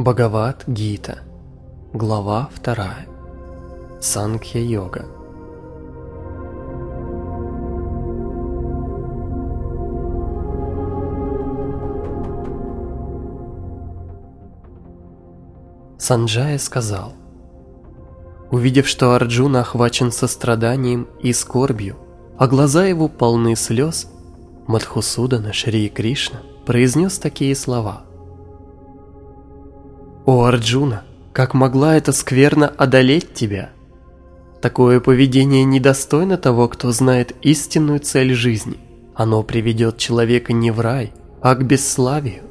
Бхагавад-гита. Глава 2. Санкья-йога. Санджая сказал: увидев, что Арджуна охвачен состраданием и скорбью, а глаза его полны слез, Мадхусудана Шри Кришна произнес такие слова: «О Арджуна, как могла эта скверна одолеть тебя? Такое поведение недостойно того, кто знает истинную цель жизни. Оно приведет человека не в рай, а к бесславию.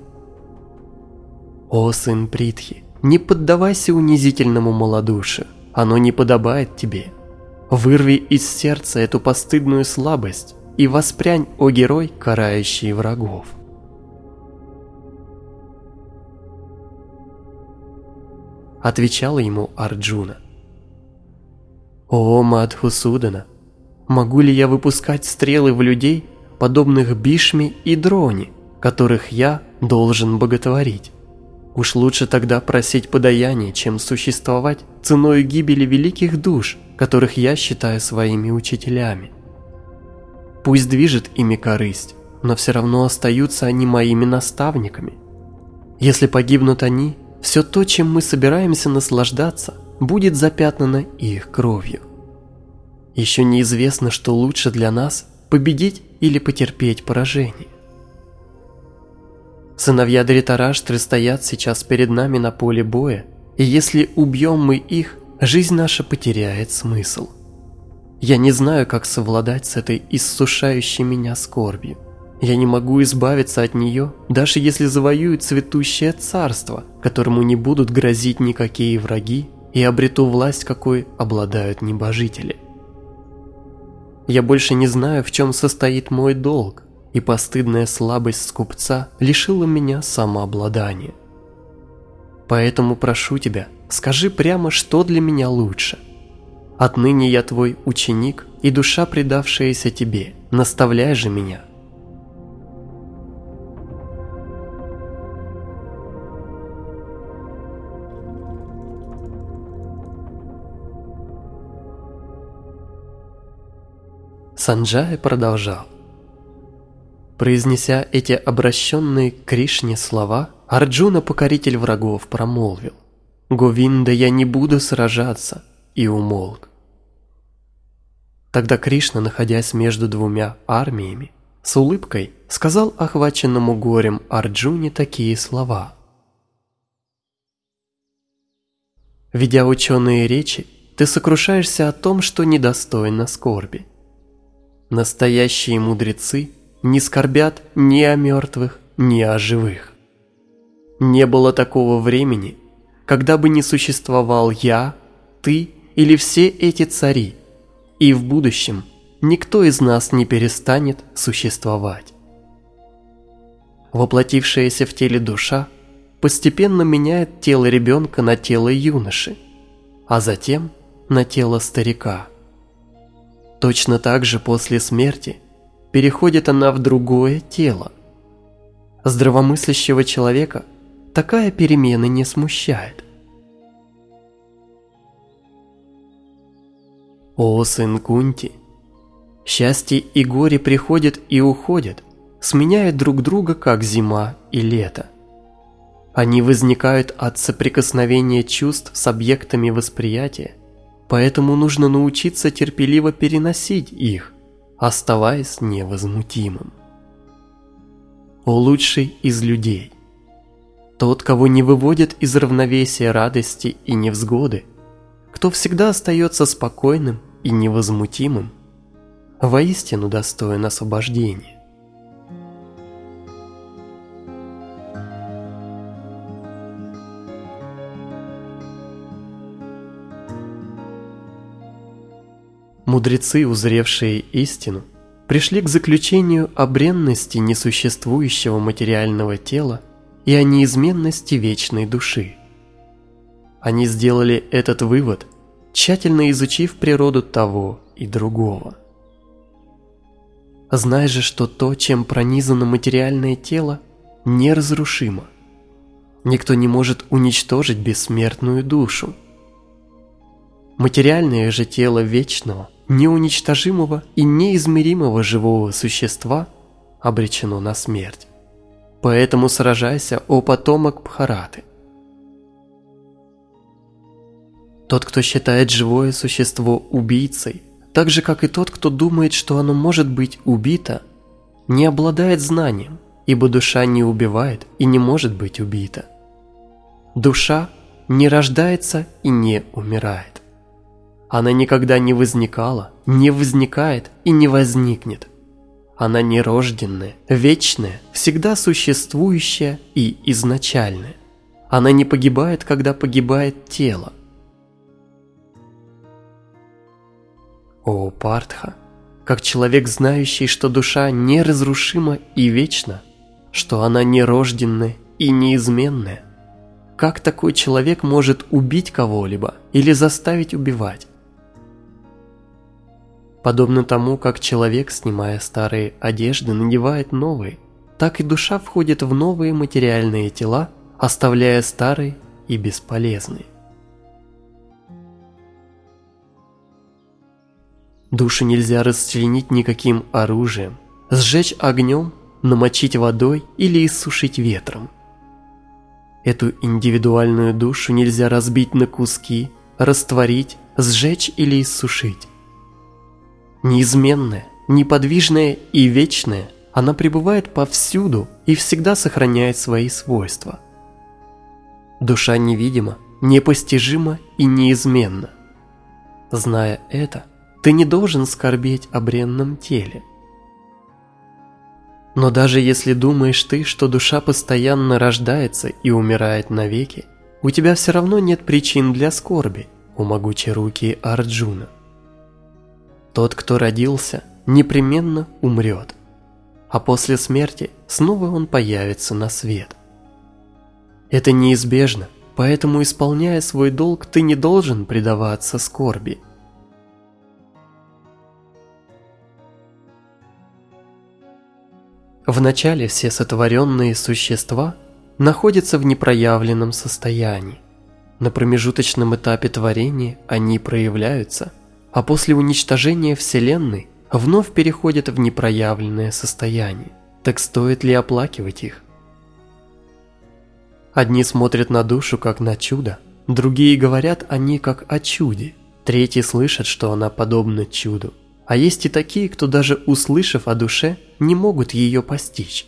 О сын Притхи, не поддавайся унизительному малодушию, оно не подобает тебе. Вырви из сердца эту постыдную слабость и воспрянь, о герой, карающий врагов». Отвечала ему Арджуна: «О Мадхусудана, могу ли я выпускать стрелы в людей, подобных Бишме и Дроне, которых я должен боготворить? Уж лучше тогда просить подаяния, чем существовать ценой гибели великих душ, которых я считаю своими учителями. Пусть движет ими корысть, но все равно остаются они моими наставниками. Если погибнут они, все то, чем мы собираемся наслаждаться, будет запятнано их кровью. Еще неизвестно, что лучше для нас – победить или потерпеть поражение. Сыновья Дритараштры стоят сейчас перед нами на поле боя, и если убьем мы их, жизнь наша потеряет смысл. Я не знаю, как совладать с этой иссушающей меня скорбью. Я не могу избавиться от нее, даже если завоюю цветущее царство, которому не будут грозить никакие враги, и обрету власть, какой обладают небожители. Я больше не знаю, в чем состоит мой долг, и постыдная слабость скупца лишила меня самообладания. Поэтому прошу тебя, скажи прямо, что для меня лучше. Отныне я твой ученик и душа, предавшаяся тебе, наставляй же меня». Санджая продолжал. Произнеся эти обращенные к Кришне слова, Арджуна, покоритель врагов, промолвил: «Говинда, я не буду сражаться», и умолк. Тогда Кришна, находясь между двумя армиями, с улыбкой сказал охваченному горем Арджуне такие слова: «Ведя ученые речи, ты сокрушаешься о том, что недостойно скорби. Настоящие мудрецы не скорбят ни о мертвых, ни о живых. Не было такого времени, когда бы не существовал я, ты или все эти цари, и в будущем никто из нас не перестанет существовать. Воплотившаяся в теле душа постепенно меняет тело ребенка на тело юноши, а затем на тело старика. Точно так же после смерти переходит она в другое тело. Здравомыслящего человека такая перемена не смущает. О сын Кунти, счастье и горе приходят и уходят, сменяя друг друга, как зима и лето. Они возникают от соприкосновения чувств с объектами восприятия, поэтому нужно научиться терпеливо переносить их, оставаясь невозмутимым. О лучший из людей, тот, кого не выводят из равновесия радости и невзгоды, кто всегда остается спокойным и невозмутимым, воистину достоин освобождения. Мудрецы, узревшие истину, пришли к заключению о бренности несуществующего материального тела и о неизменности вечной души. Они сделали этот вывод, тщательно изучив природу того и другого. Знай же, что то, чем пронизано материальное тело, неразрушимо. Никто не может уничтожить бессмертную душу. Материальное же тело вечного, неуничтожимого и неизмеримого живого существа обречено на смерть. Поэтому сражайся, о потомок Бхараты. Тот, кто считает живое существо убийцей, так же, как и тот, кто думает, что оно может быть убито, не обладает знанием, ибо душа не убивает и не может быть убита. Душа не рождается и не умирает. Она никогда не возникала, не возникает и не возникнет. Она нерожденная, вечная, всегда существующая и изначальная. Она не погибает, когда погибает тело. О Партха, как человек, знающий, что душа неразрушима и вечна, что она нерожденная и неизменная, как такой человек может убить кого-либо или заставить убивать? Подобно тому, как человек, снимая старые одежды, надевает новые, так и душа входит в новые материальные тела, оставляя старые и бесполезные. Душу нельзя расчленить никаким оружием, сжечь огнем, намочить водой или иссушить ветром. Эту индивидуальную душу нельзя разбить на куски, растворить, сжечь или иссушить. Неизменная, неподвижная и вечная, она пребывает повсюду и всегда сохраняет свои свойства. Душа невидима, непостижима и неизменна. Зная это, ты не должен скорбеть о бренном теле. Но даже если думаешь ты, что душа постоянно рождается и умирает навеки, у тебя все равно нет причин для скорби, о могучерукий Арджуна. Тот, кто родился, непременно умрет, а после смерти снова он появится на свет. Это неизбежно, поэтому, исполняя свой долг, ты не должен предаваться скорби. Вначале все сотворенные существа находятся в непроявленном состоянии. На промежуточном этапе творения они проявляются, а после уничтожения Вселенной вновь переходят в непроявленное состояние. Так стоит ли оплакивать их? Одни смотрят на душу как на чудо, другие говорят о ней как о чуде, третьи слышат, что она подобна чуду. А есть и такие, кто даже услышав о душе, не могут ее постичь.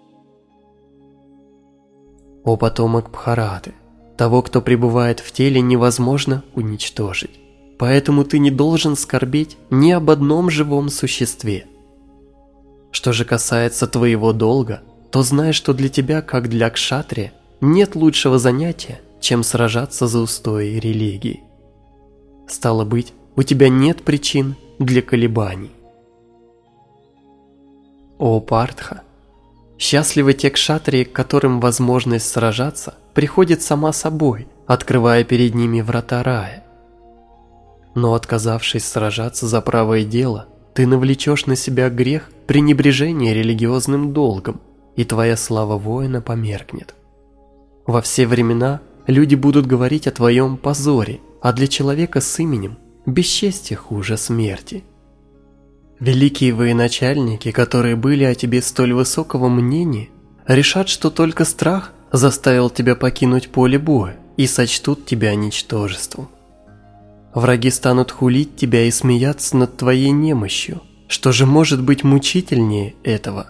О потомок Бхараты, того, кто пребывает в теле, невозможно уничтожить. Поэтому ты не должен скорбеть ни об одном живом существе. Что же касается твоего долга, то знай, что для тебя, как для кшатрия, нет лучшего занятия, чем сражаться за устои религии. Стало быть, у тебя нет причин для колебаний. О Партха, счастливы те кшатрии, к которым возможность сражаться приходит сама собой, открывая перед ними врата рая. Но отказавшись сражаться за правое дело, ты навлечешь на себя грех пренебрежения религиозным долгом, и твоя слава воина померкнет. Во все времена люди будут говорить о твоем позоре, а для человека с именем бесчестье хуже смерти. Великие военачальники, которые были о тебе столь высокого мнения, решат, что только страх заставил тебя покинуть поле боя и сочтут тебя ничтожеством. Враги станут хулить тебя и смеяться над твоей немощью. Что же может быть мучительнее этого?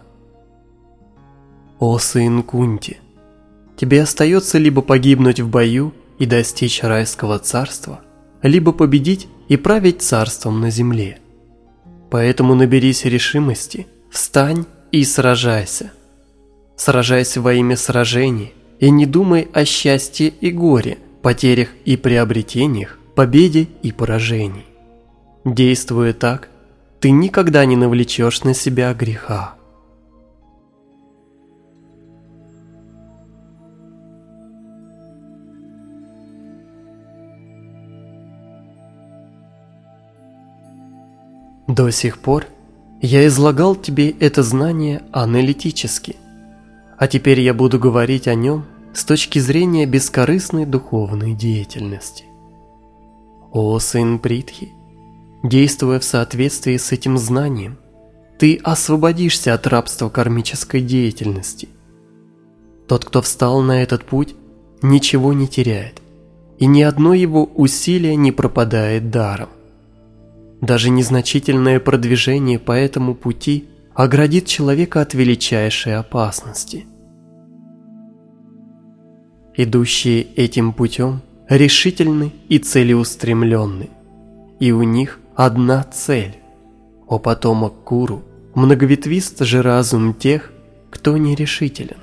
О сын Кунти, тебе остается либо погибнуть в бою и достичь райского царства, либо победить и править царством на земле. Поэтому наберись решимости, встань и сражайся. Сражайся во имя сражений и не думай о счастье и горе, потерях и приобретениях, победе и поражении. Действуя так, ты никогда не навлечешь на себя греха. До сих пор я излагал тебе это знание аналитически, а теперь я буду говорить о нем с точки зрения бескорыстной духовной деятельности. О сын Притхи, действуя в соответствии с этим знанием, ты освободишься от рабства кармической деятельности. Тот, кто встал на этот путь, ничего не теряет, и ни одно его усилие не пропадает даром. Даже незначительное продвижение по этому пути оградит человека от величайшей опасности. Идущие этим путем решительны и целеустремленны, и у них одна цель. О потомок Куру, многоветвист же разум тех, кто нерешителен.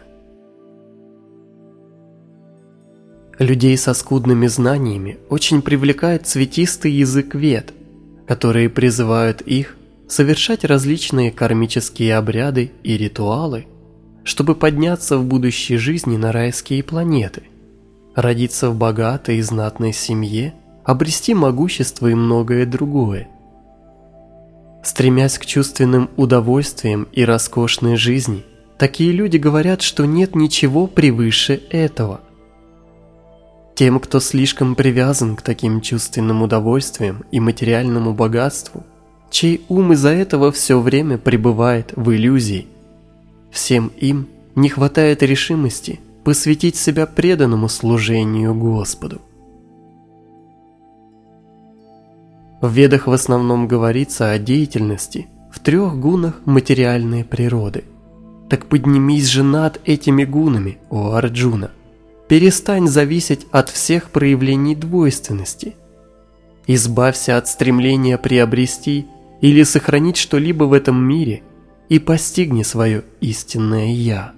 Людей со скудными знаниями очень привлекает цветистый язык Вед, которые призывают их совершать различные кармические обряды и ритуалы, чтобы подняться в будущей жизни на райские планеты, родиться в богатой и знатной семье, обрести могущество и многое другое. Стремясь к чувственным удовольствиям и роскошной жизни, такие люди говорят, что нет ничего превыше этого. Тем, кто слишком привязан к таким чувственным удовольствиям и материальному богатству, чей ум из-за этого все время пребывает в иллюзии, всем им не хватает решимости посвятить себя преданному служению Господу. В Ведах в основном говорится о деятельности в 3 гунах материальной природы. Так поднимись же над этими гунами, о Арджуна. Перестань зависеть от всех проявлений двойственности. Избавься от стремления приобрести или сохранить что-либо в этом мире и постигни свое истинное «Я».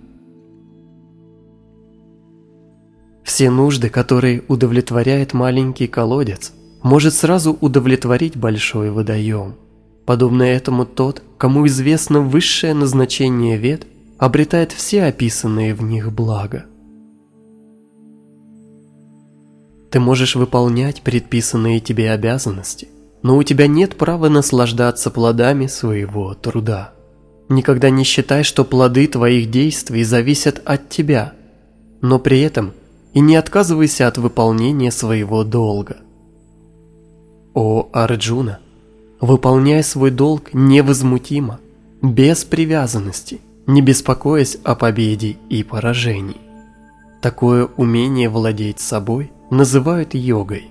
Все нужды, которые удовлетворяет маленький колодец, может сразу удовлетворить большой водоем. Подобно этому тот, кому известно высшее назначение Вед, обретает все описанные в них блага. Ты можешь выполнять предписанные тебе обязанности, но у тебя нет права наслаждаться плодами своего труда. Никогда не считай, что плоды твоих действий зависят от тебя, но при этом и не отказывайся от выполнения своего долга. О Арджуна, выполняй свой долг невозмутимо, без привязанности, не беспокоясь о победе и поражении. Такое умение владеть собой называют йогой.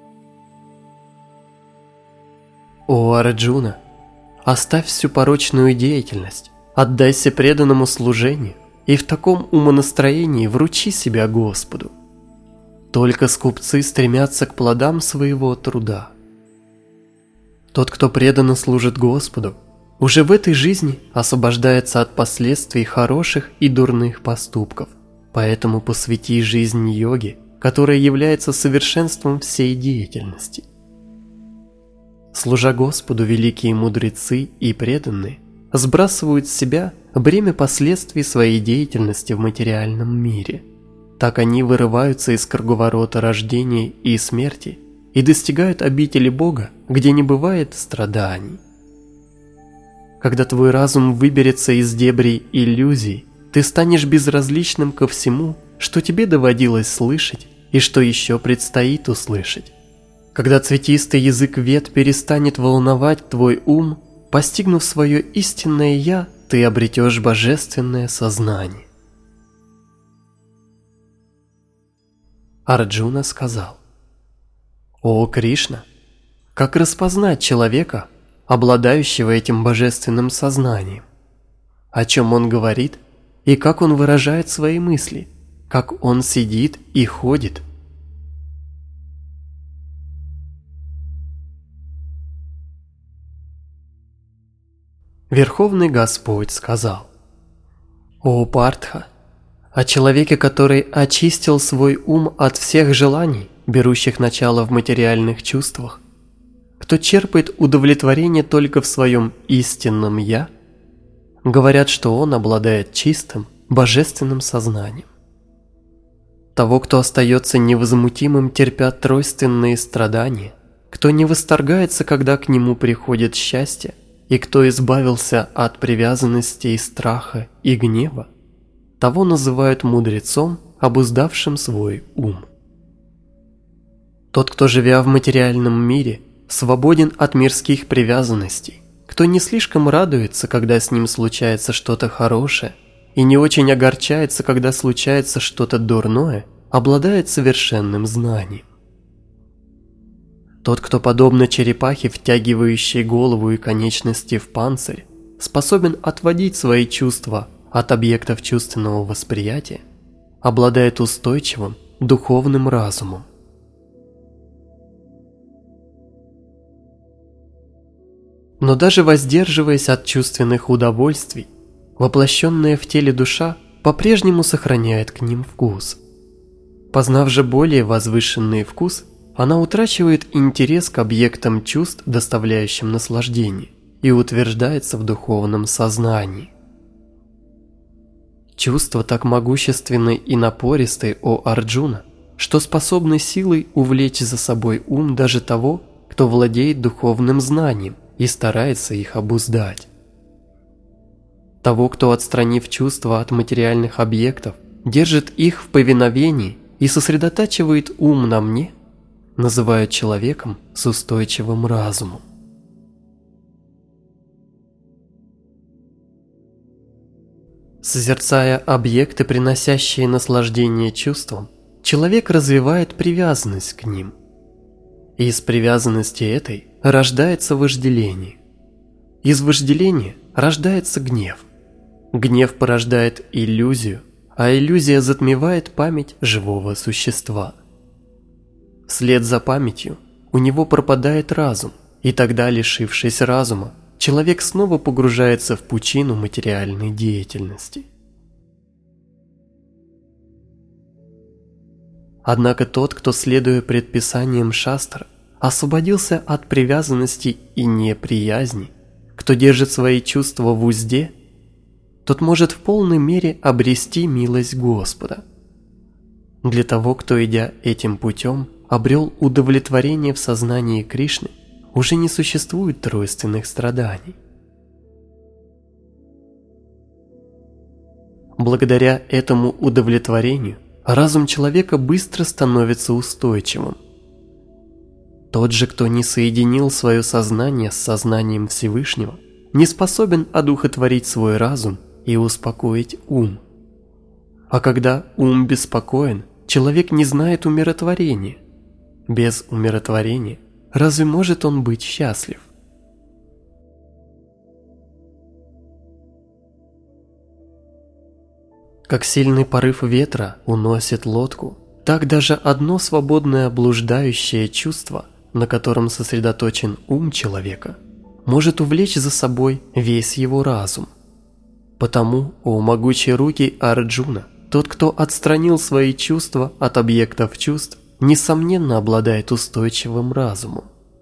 О Арджуна, оставь всю порочную деятельность, отдайся преданному служению и в таком умонастроении вручи себя Господу. Только скупцы стремятся к плодам своего труда. Тот, кто преданно служит Господу, уже в этой жизни освобождается от последствий хороших и дурных поступков, поэтому посвяти жизнь йоге, которая является совершенством всей деятельности. Служа Господу, великие мудрецы и преданные сбрасывают с себя бремя последствий своей деятельности в материальном мире. Так они вырываются из круговорота рождения и смерти и достигают обители Бога, где не бывает страданий. Когда твой разум выберется из дебрей иллюзий, ты станешь безразличным ко всему, что тебе доводилось слышать и что еще предстоит услышать. Когда цветистый язык Вед перестанет волновать твой ум, постигнув свое истинное «Я», ты обретешь божественное сознание. Арджуна сказал: «О Кришна, как распознать человека, обладающего этим божественным сознанием? О чем он говорит и как он выражает свои мысли, как он сидит и ходит?» Верховный Господь сказал: «О Партха, о человеке, который очистил свой ум от всех желаний, берущих начало в материальных чувствах, кто черпает удовлетворение только в своем истинном «Я», говорят, что он обладает чистым, божественным сознанием. Того, кто остается невозмутимым, терпят тройственные страдания, кто не восторгается, когда к нему приходит счастье, и кто избавился от привязанностей, страха и гнева, того называют мудрецом, обуздавшим свой ум. Тот, кто, живя в материальном мире, свободен от мирских привязанностей, кто не слишком радуется, когда с ним случается что-то хорошее, и не очень огорчается, когда случается что-то дурное, обладает совершенным знанием. Тот, кто, подобно черепахе, втягивающей голову и конечности в панцирь, способен отводить свои чувства от объектов чувственного восприятия, обладает устойчивым духовным разумом. Но даже воздерживаясь от чувственных удовольствий, воплощенная в теле душа по-прежнему сохраняет к ним вкус. Познав же более возвышенный вкус, она утрачивает интерес к объектам чувств, доставляющим наслаждение, и утверждается в духовном сознании. Чувства так могущественны и напористы, о Арджуна, что способны силой увлечь за собой ум даже того, кто владеет духовным знанием и старается их обуздать. Того, кто, отстранив чувства от материальных объектов, держит их в повиновении и сосредотачивает ум на мне, называют человеком с устойчивым разумом. Созерцая объекты, приносящие наслаждение чувствам, человек развивает привязанность к ним. И из привязанности этой рождается вожделение. Из вожделения рождается гнев. Гнев порождает иллюзию, а иллюзия затмевает память живого существа. Вслед за памятью у него пропадает разум, и тогда, лишившись разума, человек снова погружается в пучину материальной деятельности. Однако тот, кто, следуя предписаниям шастр, освободился от привязанности и неприязни, кто держит свои чувства в узде, тот может в полной мере обрести милость Господа. Для того, кто, идя этим путем, обрел удовлетворение в сознании Кришны, уже не существует тройственных страданий. Благодаря этому удовлетворению разум человека быстро становится устойчивым. Тот же, кто не соединил свое сознание с сознанием Всевышнего, не способен одухотворить свой разум и успокоить ум. А когда ум беспокоен, человек не знает умиротворения. Без умиротворения разве может он быть счастлив? Как сильный порыв ветра уносит лодку, так даже одно свободное блуждающее чувство, на котором сосредоточен ум человека, может увлечь за собой весь его разум. Потому, о могучие руки Арджуна, тот, кто отстранил свои чувства от объектов чувств, несомненно обладает устойчивым разумом.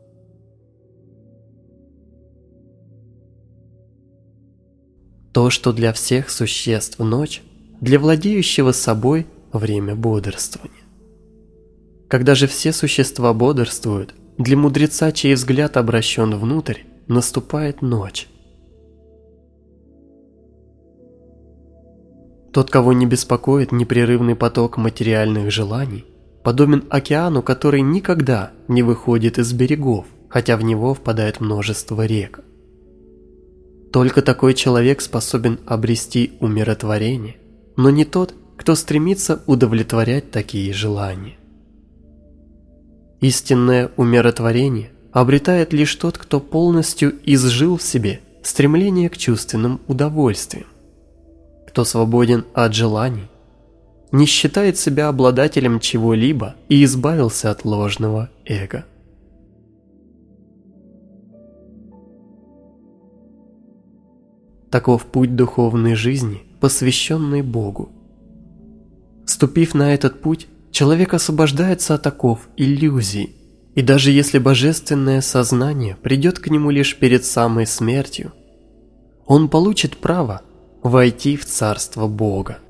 То, что для всех существ ночь, для владеющего собой время бодрствования. Когда же все существа бодрствуют, для мудреца, чей взгляд обращен внутрь, наступает ночь. Тот, кого не беспокоит непрерывный поток материальных желаний, подобен океану, который никогда не выходит из берегов, хотя в него впадает множество рек. Только такой человек способен обрести умиротворение, но не тот, кто стремится удовлетворять такие желания. Истинное умиротворение обретает лишь тот, кто полностью изжил в себе стремление к чувственным удовольствиям, кто свободен от желаний, не считает себя обладателем чего-либо и избавился от ложного эго. Таков путь духовной жизни, посвященный Богу. Вступив на этот путь, человек освобождается от оков иллюзий, и даже если божественное сознание придет к нему лишь перед самой смертью, он получит право войти в Царство Бога.